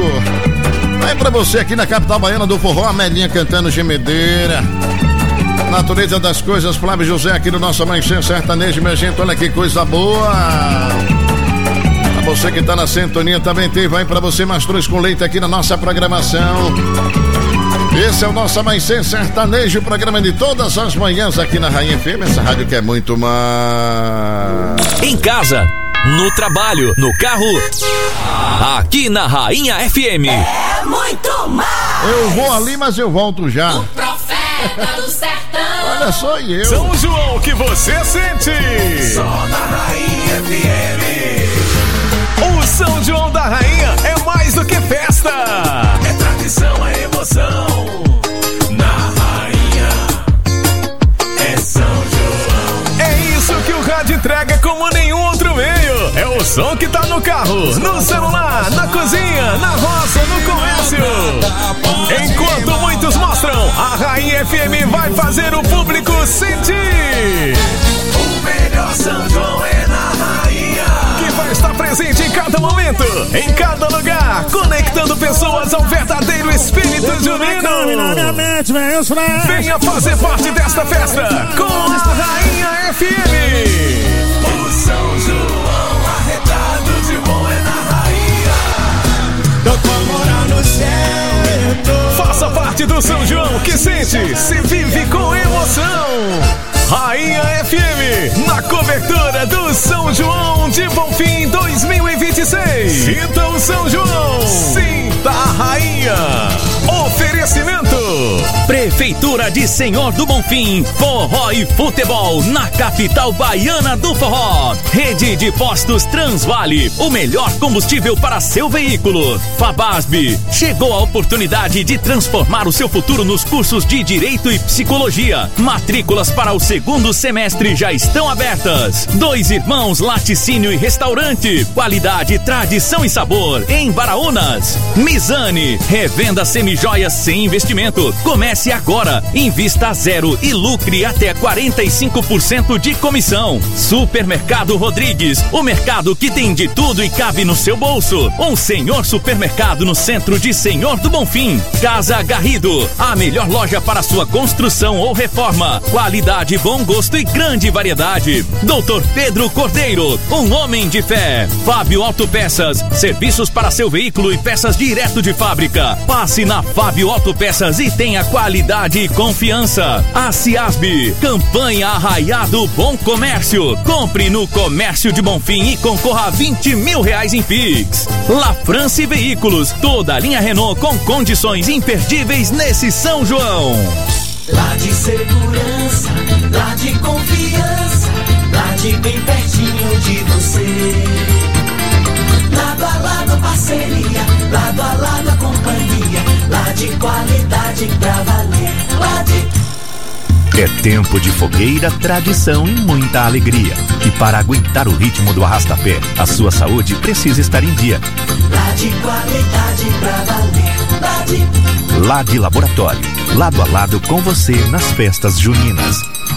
Vai pra você aqui na capital baiana do forró, a Melinha cantando Gemedeira. Natureza das coisas, Flávio José aqui no nosso Amanhecer Sertanejo, minha gente, olha que coisa boa. Pra você que tá na sintonia, também tem, vai pra você Mastruz com Leite aqui na nossa programação. Esse é o nosso Amanhecer Sertanejo, programa de todas as manhãs aqui na Rainha F M, essa rádio que é muito mais. Em casa, no trabalho, no carro, aqui na Rainha F M. É muito mais. Eu vou ali, mas eu volto já. O profeta do sertão. Olha só eu. São João que você sente. Só na Rainha F M. O São João da Rainha é mais do que festa. É tradição, é emoção. Na Rainha é São João. É isso que o rádio entrega como nenhum outro meio. É o som que tá no carro, no celular, na cozinha, na roça, no comércio. Enquanto muitos mostram, a Rainha F M vai fazer o público sentir. O melhor São João é na Rainha, que vai estar presente em cada momento, em cada lugar, conectando pessoas ao verdadeiro espírito junino. Venha fazer parte desta festa com a Rainha F M. O São João arretado de bom é na Rainha. Tô com moral no céu. Faça parte do São João que sente, se vive com emoção. Rainha F M, na cobertura do São João de Bonfim dois mil e vinte e seis. Sinta o São João, sinta a Rainha. Oferecimento Prefeitura de Senhor do Bonfim, forró e futebol na capital baiana do forró. Rede de postos Transvale, o melhor combustível para seu veículo. Fabasb, chegou a oportunidade de transformar o seu futuro nos cursos de Direito e Psicologia. Matrículas para o segundo semestre já estão abertas. Dois Irmãos Laticínio e Restaurante, qualidade, tradição e sabor em Baraunas. Mizane, revenda semijoias sem investimento. Comece agora, invista a zero e lucre até quarenta e cinco por cento de comissão. Supermercado Rodrigues, o mercado que tem de tudo e cabe no seu bolso. Um senhor supermercado no centro de Senhor do Bonfim. Casa Garrido, a melhor loja para sua construção ou reforma. Qualidade, bom gosto e grande variedade. Doutor Pedro Cordeiro, um homem de fé. Fábio Autopeças, serviços para seu veículo e peças direto de fábrica. Passe na Fábio Autopeças e tenha qualidade e confiança. A Ciasb, campanha Arraiado Bom Comércio. Compre no Comércio de Bonfim e concorra a vinte mil reais em Pix. La France Veículos, toda a linha Renault com condições imperdíveis nesse São João. Lá de segurança, lá de confiança, lá de bem pertinho de você. Lado a lado parceria, lado a lado a companhia, lá de qualidade pra valer, lá de... É tempo de fogueira, tradição e muita alegria. E para aguentar o ritmo do arrastapé, a sua saúde precisa estar em dia. Lá de qualidade pra valer, lá de... Lá de Laboratório, lado a lado com você nas festas juninas.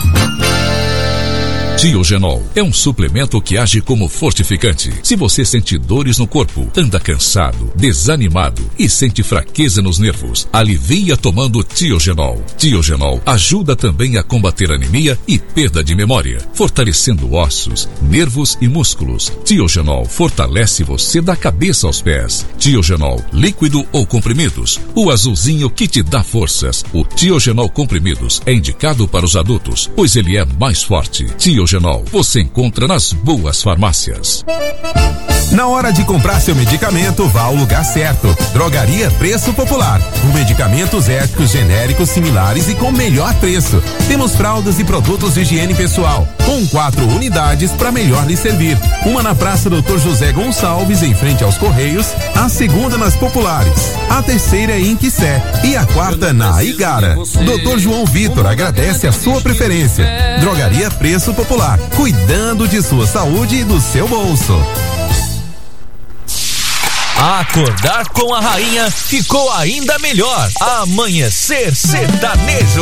Tiogenol é um suplemento que age como fortificante. Se você sente dores no corpo, anda cansado, desanimado e sente fraqueza nos nervos, alivia tomando Tiogenol. Tiogenol ajuda também a combater anemia e perda de memória, fortalecendo ossos, nervos e músculos. Tiogenol fortalece você da cabeça aos pés. Tiogenol, líquido ou comprimidos, o azulzinho que te dá forças. O Tiogenol comprimidos é indicado para os adultos, pois ele é mais forte. Tiogenol você encontra nas boas farmácias. Na hora de comprar seu medicamento, vá ao lugar certo. Drogaria Preço Popular. Com medicamentos éticos, genéricos, similares e com melhor preço. Temos fraldas e produtos de higiene pessoal, com quatro unidades para melhor lhe servir. Uma na Praça doutor José Gonçalves, em frente aos Correios. A segunda nas Populares. A terceira em Quissé. E a quarta na Igara. doutor João Vitor agradece a sua preferência. Drogaria Preço Popular. Cuidando de sua saúde e do seu bolso. Acordar com a rainha ficou ainda melhor. Amanhecer Sertanejo.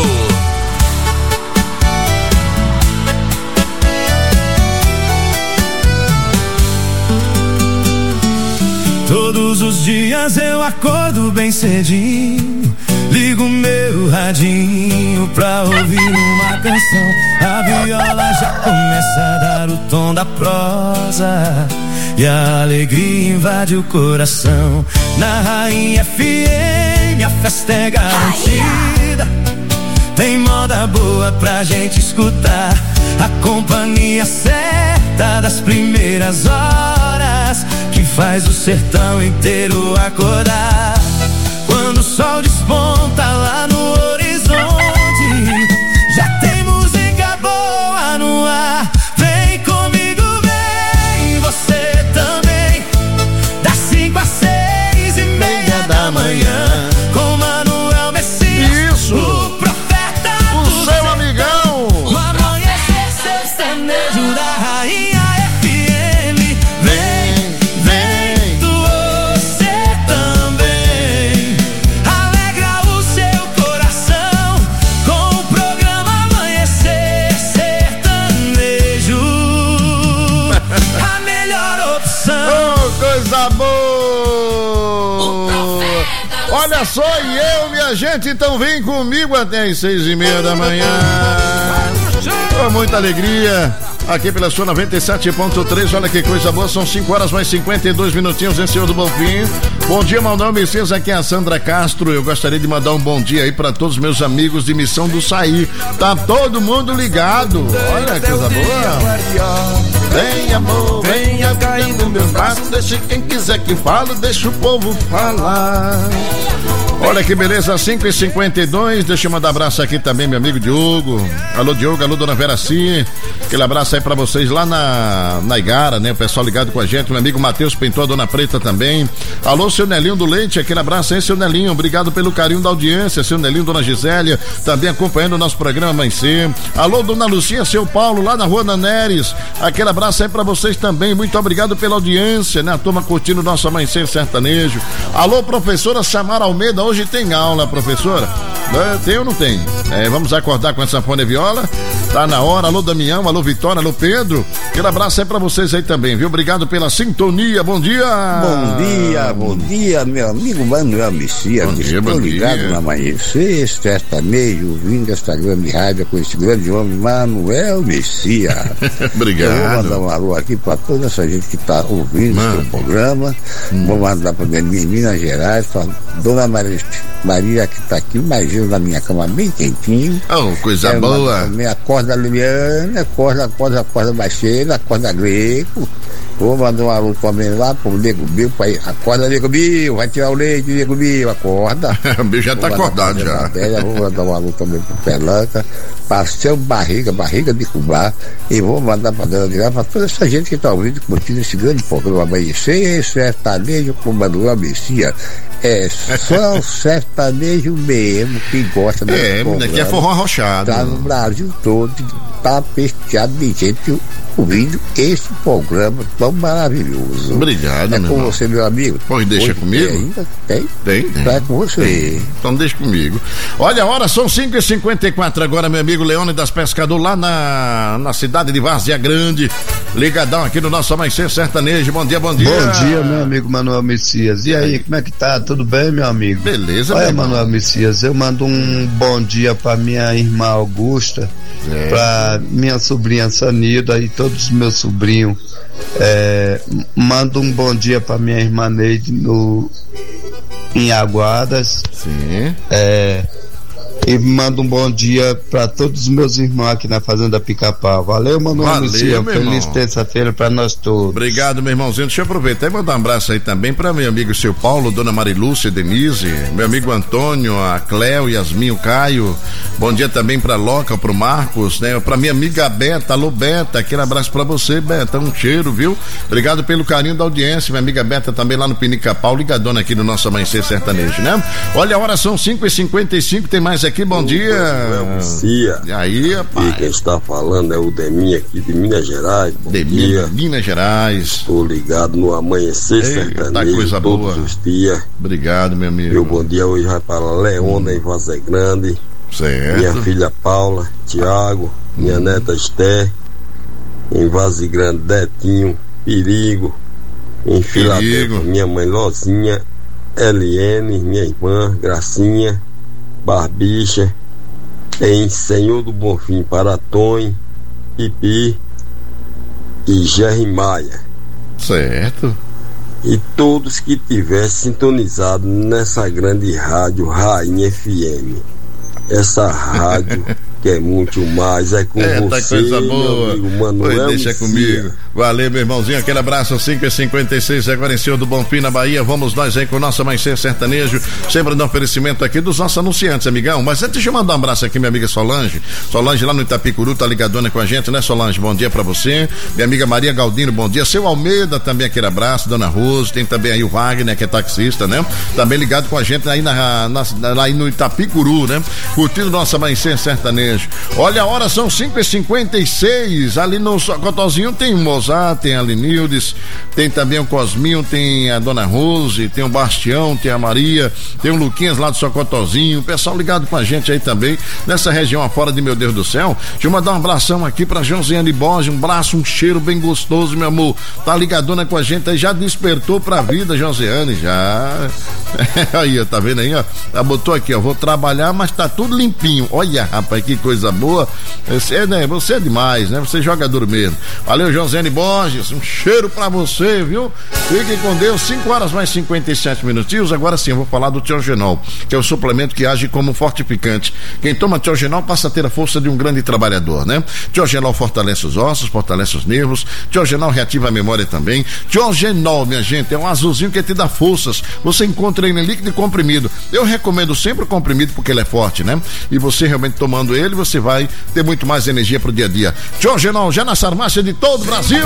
Todos os dias eu acordo bem cedinho, ligo meu radinho pra ouvir uma canção. A viola já começa a dar o tom da prosa e a alegria invade o coração. Na Rainha F M a festa é garantida, tem moda boa pra gente escutar. A companhia certa das primeiras horas, que faz o sertão inteiro acordar. Quando o sol desponta lá no horizonte, já tem música boa no ar. Vem comigo, vem você também, das cinco às seis e meia da manhã, com Manuel Messias, isso, o profeta, o seu amigão, o amanhecer sertanejo da Rainha F M. Vem, vem, você também, alegra o seu coração com o programa Amanhecer Sertanejo, a melhor opção. Oh, coisa boa! Olha só, e eu, minha gente, então vem comigo até as seis e meia da manhã. Com muita alegria, aqui pela sua noventa e sete ponto três. Olha que coisa boa, são cinco horas mais cinquenta e dois minutinhos em Senhor do Bonfim. Bom dia, Manuel Messias, aqui é a Sandra Castro. Eu gostaria de mandar um bom dia aí para todos os meus amigos de Missão do Saí. Tá todo mundo ligado. Olha que coisa boa. Vem, amor, venha caindo no meu braço. Deixa quem quiser que fale, deixa o povo falar. Olha Olha que beleza, cinco e cinquenta e dois. Deixa eu mandar um abraço aqui também, meu amigo Diogo. Alô, Diogo, alô, dona Veraci. Aquele abraço aí pra vocês lá na, na Igara, né? O pessoal ligado com a gente. Meu amigo Matheus Pintor, a dona Preta também. Alô, seu Nelinho do Leite, aquele abraço aí, seu Nelinho. Obrigado pelo carinho da audiência. Seu Nelinho, dona Gisélia, também acompanhando o nosso programa Amanhecer. Alô, dona Lucia, seu Paulo, lá na rua Naneres. Aquele abraço aí pra vocês também. Muito obrigado pela audiência, né? A turma curtindo o nosso Amanhecer Sertanejo. Alô, professora Samara Almeida, hoje tem aula, professora? Tem ou não tem? É, vamos acordar com essa sanfona e viola? Tá na hora. Alô, Damião, alô, Vitória, alô, Pedro. Aquele abraço aí pra vocês aí também, viu? Obrigado pela sintonia. Bom dia. Bom dia, bom dia, meu amigo Manuel Messias. Bom dia, Estou bom ligado dia. no Amanhecer Sertanejo, ouvindo esta grande rádio com esse grande homem, Manuel Messias. Obrigado. Eu vou mandar um alô aqui pra toda essa gente que tá ouvindo o seu programa. Hum. Vou mandar pra Minas Gerais, pra Dona Maria, Maria que tá aqui, mais eu na minha cama bem quentinho. Oh, coisa é, boa. Também acorda Liliana, acorda, acorda, acorda Baixeira, acorda Greco. Vou mandar um alô também lá pro Nego Bill, pai. Acorda, Nego Bill, vai tirar o leite, Nego Bill, acorda. O Bill já tá acordado já. Matéria, vou mandar um alô também pro Pelanca, pra seu Barriga, Barriga de Cubá, e vou mandar pra Dona de lá, pra toda essa gente que tá ouvindo, curtindo esse grande programa Amanhecer Sertanejo com Manuel Messias. É só sertanejo mesmo que gosta desse É, programa. daqui é forró arrochado. Tá no Brasil todo, tá fechado de gente ouvindo esse programa tão maravilhoso. Obrigado, é meu com irmão. você, meu amigo. Pode deixar Hoje comigo? Tem, ainda tem? Tem. Tá com você. Tem. Então deixa comigo. Olha a hora, são cinco e cinquenta e quatro agora, meu amigo Leone das Pescador, lá na, na cidade de Várzea Grande. Ligadão aqui no nosso Amanhecer Sertanejo. Bom dia, bom dia. Bom dia, meu amigo Manuel Messias. E aí, como é que tá? Tudo bem, meu amigo? Beleza, Olha, meu Manuel Messias, eu mando um bom dia pra minha irmã Augusta, é. pra minha sobrinha Sanida e todos os meus sobrinhos. É, mando um bom dia pra minha irmã Neide no, em Aguadas. Sim. É, e mando um bom dia para todos os meus irmãos aqui na Fazenda Pica-Pau. Valeu, Manuel Messias. Feliz terça-feira para nós todos. Obrigado, meu irmãozinho. Deixa eu aproveitar e mandar um abraço aí também para meu amigo seu Paulo, dona Marilúcia, Denise, meu amigo Antônio, a Cléo, Yasmin, o Caio. Bom dia também para Loca, pro Marcos, né? Para minha amiga Beta. Alô, Beta, aquele abraço para você, Beta. Um cheiro, viu? Obrigado pelo carinho da audiência. Minha amiga Beta também lá no Pinica-Pau, ligadona aqui no nosso Amanhecer Sertanejo, né? Olha, a hora são cinco e cinquenta e cinco, tem mais aqui. Bom dia. Cia. E aí, rapaz? E quem está falando é o Deminha aqui de Minas Gerais. Bom Deminha, dia. Minas Gerais. Estou ligado no Amanhecer Ei, Sertanejo tá coisa todos boa. os dias. Obrigado, meu amigo. Meu bom dia hoje vai para Leona em Várzea Grande. Certo. Minha filha Paula, Tiago, minha Hum. neta Esté, em Várzea Grande, Detinho, Perigo, em Filadélfia, minha mãe Lozinha, Eliene, minha irmã Gracinha, Barbicha, em Senhor do Bonfim, para Tonho, Pipi e Jerry Maia. Certo. E todos que tiver sintonizado nessa grande rádio Rainha F M. Essa rádio que é muito mais, é com é, você, tá coisa meu boa. amigo Manuel. Pois deixa comigo. Valeu, meu irmãozinho, aquele abraço, cinco e cinquenta e seis, agora em Senhor do Bonfim, na Bahia. Vamos nós aí com o nosso Amanhecer Sertanejo, sempre no oferecimento aqui dos nossos anunciantes, amigão. Mas antes, deixa eu mandar um abraço aqui, minha amiga Solange. Solange lá no Itapicuru, tá ligadona com a gente, né, Solange? Bom dia pra você. Minha amiga Maria Galdino, bom dia. Seu Almeida também, aquele abraço. Dona Rose, tem também aí o Wagner, que é taxista, né? Também ligado com a gente aí na, na, lá no Itapicuru, né? Curtindo nosso Amanhecer Sertanejo. Olha, a hora são cinco e cinquenta e seis. Ali no Socotozinho tem o Mozart, tem a Linildes, tem também o Cosminho, tem a Dona Rose, tem o Bastião, tem a Maria, tem o Luquinhas lá do Socotozinho. O pessoal ligado com a gente aí também, nessa região afora de meu Deus do céu. Deixa eu mandar um abração aqui pra Josiane Borges, um braço, um cheiro bem gostoso, meu amor. Tá ligadona com a gente aí, já despertou pra vida, Josiane, já. Aí, ó, tá vendo aí, ó? Ela botou aqui, ó, vou trabalhar, mas tá tudo limpinho. Olha, rapaz, que coisa boa. Você é, né? Você é demais, né? Você é jogador mesmo. Valeu, Josiane Borges, um cheiro pra você, viu? Fique com Deus, cinco horas mais cinquenta e sete minutinhos. Agora sim, eu vou falar do Tiogenol, que é o suplemento que age como fortificante. Quem toma Tiogenol passa a ter a força de um grande trabalhador, né? Tiogenol fortalece os ossos, fortalece os nervos. Tiogenol reativa a memória também. Tiogenol, minha gente, é um azulzinho que te dá forças. Você encontra ele em líquido e comprimido. Eu recomendo sempre o comprimido porque ele é forte, né? E você realmente tomando ele, você vai ter muito mais energia pro dia a dia. Tiogenol, já na farmácia de todo o Brasil.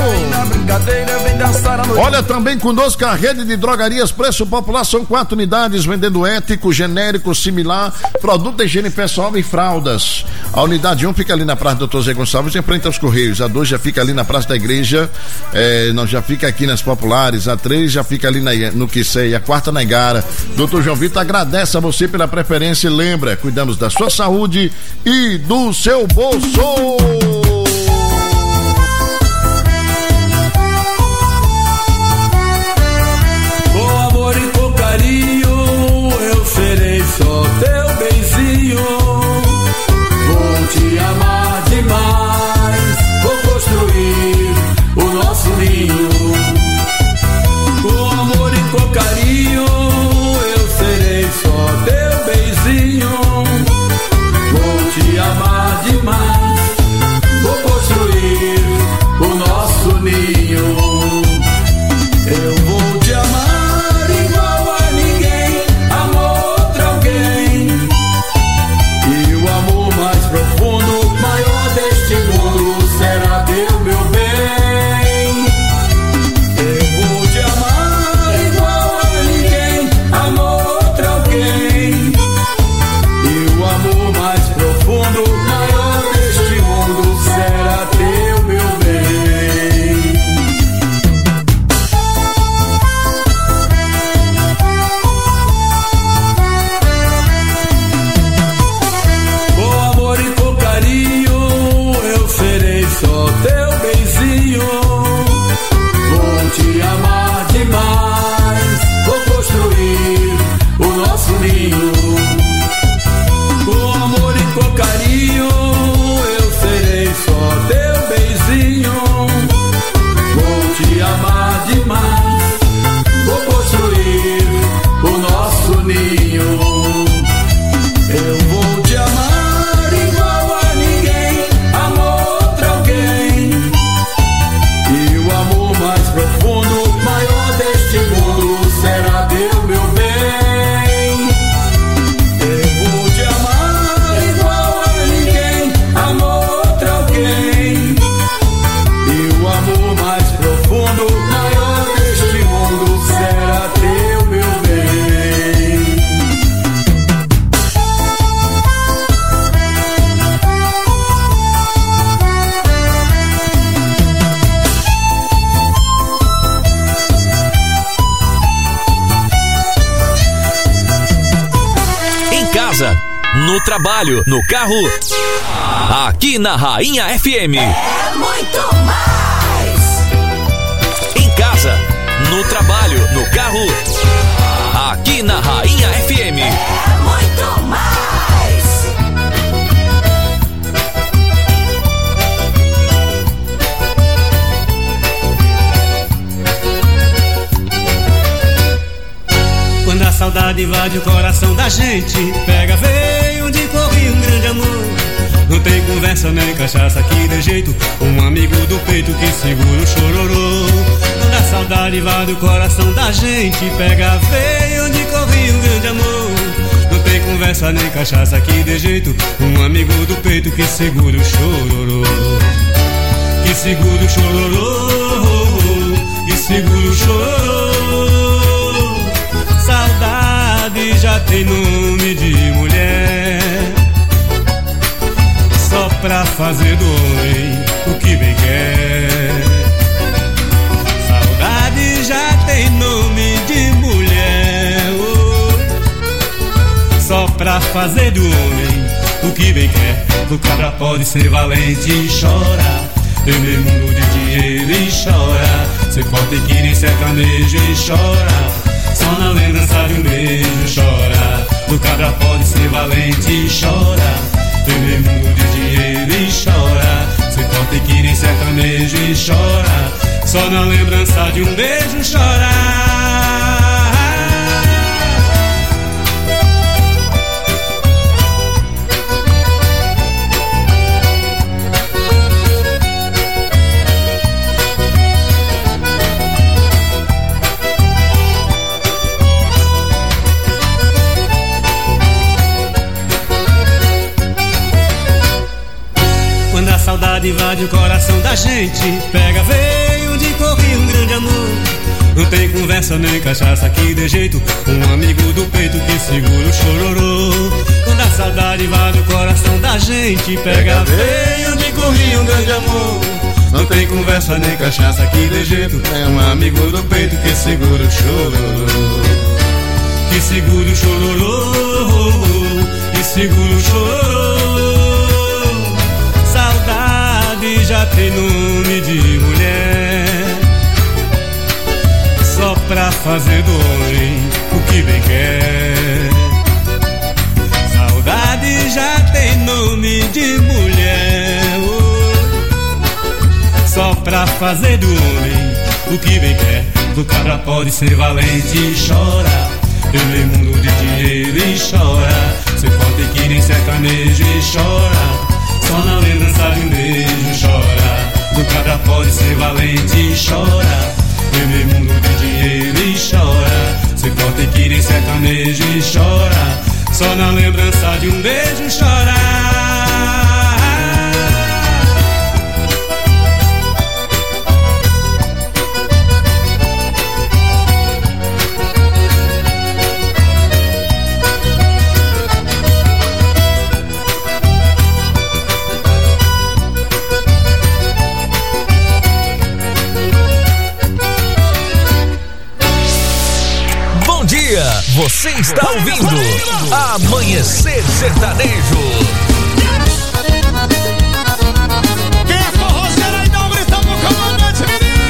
Olha, também conosco a rede de drogarias Preço Popular, são quatro unidades vendendo ético, genérico, similar, produto de higiene pessoal e fraldas. A unidade um fica ali na Praça doutor Zé Gonçalves, em frente aos Correios. A dois já fica ali na Praça da Igreja, é, não, já fica aqui nas Populares. A três já fica ali na, no Quissé, e a quarta na Igara. doutor João Vitor agradece a você pela preferência e lembra, cuidamos da sua saúde e do seu bolso. Serei só teu benzinho, vou te amar demais, vou construir o nosso ninho, com amor e com carinho, eu serei só teu benzinho, vou te amar demais, vou construir o nosso ninho, eu vou te amar igual a ninguém, amor mais profundo, maior deste mundo será teu meu bem. Eu vou te amar igual a ninguém, amor outra alguém. E o amor mais profundo, maior deste mundo será teu meu bem. Só teu benzinho, vou te amar demais, vou construir o nosso ninho, com amor e com carinho, eu serei só teu benzinho, vou te amar demais, vou construir o nosso ninho, eu vou te amar igual a ninguém, amor mais profundo, maior deste mundo será teu meu bem. Eu vou te amar igual a ninguém, amor outra alguém. E o amor mais profundo, maior deste mundo será teu meu bem. No trabalho, no carro, aqui na Rainha F M. É muito mais. Em casa, no trabalho, no carro, aqui na Rainha F M. É muito mais. Quando a saudade invade o coração da gente, pega veio onde corre um grande amor. Não tem conversa nem cachaça que dê jeito, um amigo do peito que segura o chororô. Quando a saudade invade o coração da gente, pega veio onde corre um grande amor. Não tem conversa nem cachaça que dê jeito, um amigo do peito que segura o chororô. Que segura o chororô, que segura o chororô. Saudade já tem nome de mulher, só pra fazer do homem o que bem quer. Saudade já tem nome de mulher, oh, só pra fazer do homem o que bem quer. O cabra pode ser valente e chora, tem meio mundo de dinheiro e chora. Cê pode ter que nem sertanejo e chora, só na lembrança de um beijo chora. do cabra pode ser valente e chora. Tem mundo de dinheiro e chora. Cê pode que nem sertanejo e chora. Só na lembrança de um beijo chora. Saudade invade o coração da gente. Pega, veio de correr um grande amor. Não tem conversa nem cachaça que dê jeito. Um amigo do peito que segura o chororô. Quando a saudade invade o coração da gente. Pega, veio de correr um grande amor. Não tem conversa nem cachaça que dê jeito. É um amigo do peito que segura o chororô. Que segura o chororô. Que segura o chororô. Saudade já tem nome de mulher, só pra fazer do homem o que bem quer. Saudade já tem nome de mulher, oh, só pra fazer do homem o que bem quer. Do cabra pode ser valente e chora. Tem mundo de dinheiro e chora. Cê pode que nem sertanejo e chora. Só na lembrança de um beijo chora. Do cabra pode ser valente e chora. Tem mundo de dinheiro e chora. Cê pode que nem sertanejo e chora. Só na lembrança de um beijo chora. Você está ouvindo Amanhecer Sertanejo. Quem é forrozeiro aí, dá um gritão pro comandante,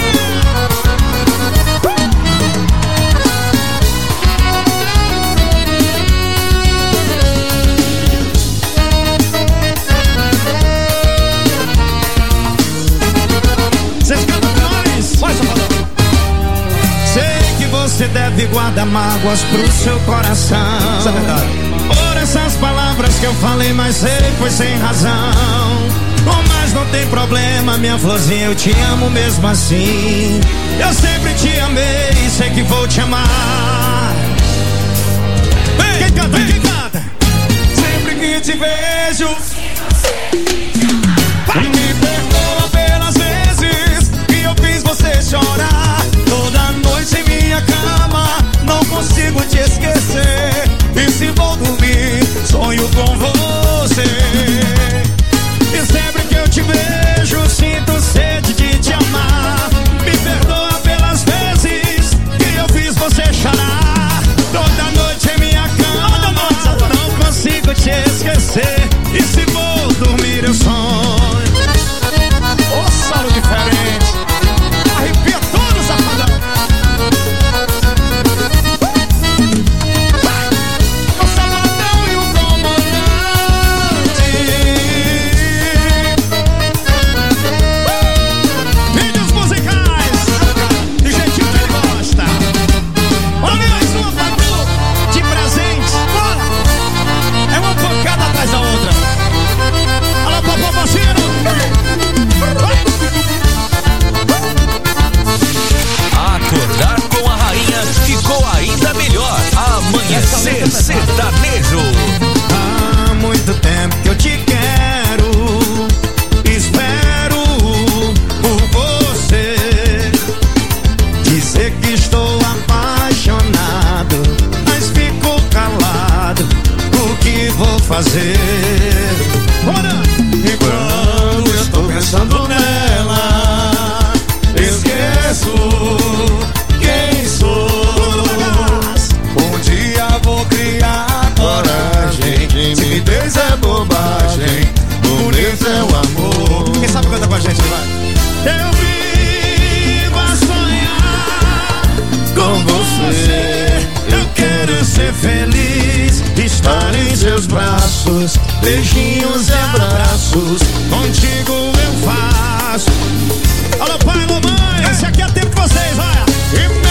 menino. Vocês cantam mais? Vai, Salvador. Sei que você deve guardar mágoas pro seu coração. Isso é verdade. Por essas palavras que eu falei, mas sei foi sem razão. Oh, mas não tem problema, minha florzinha, eu te amo mesmo assim. Eu sempre te amei e sei que vou te amar. Ei, quem canta? Quem canta? Sempre que te vejo, me perdoa pelas vezes que eu fiz você chorar. Toda noite em minha cama não consigo te esquecer. E se vou dormir, sonho com você. E sempre que eu te vejo, sinto sede de te amar. Me perdoa pelas vezes que eu fiz você chorar. Toda noite em minha cama não consigo te esquecer. E se vou dormir, eu sonho. Ô, solo diferente. Arrepia todo, safadão. Acordar com a rainha ficou ainda melhor. Amanhecer Sertanejo. Há muito tempo que eu te quero, espero por você. Dizer que estou apaixonado, mas fico calado. O que vou fazer? Bora! E quando eu estou pensando nela, esqueço quem sou. Um dia vou criar coragem. Se me des é bobagem, bonito é o amor. Quem sabe cantar com a gente, vai? Eu vivo a sonhar com você. Eu quero ser feliz e teus braços, beijinhos e abraços, contigo eu faço. Alô pai, alô mãe, esse aqui é tempo de vocês, olha.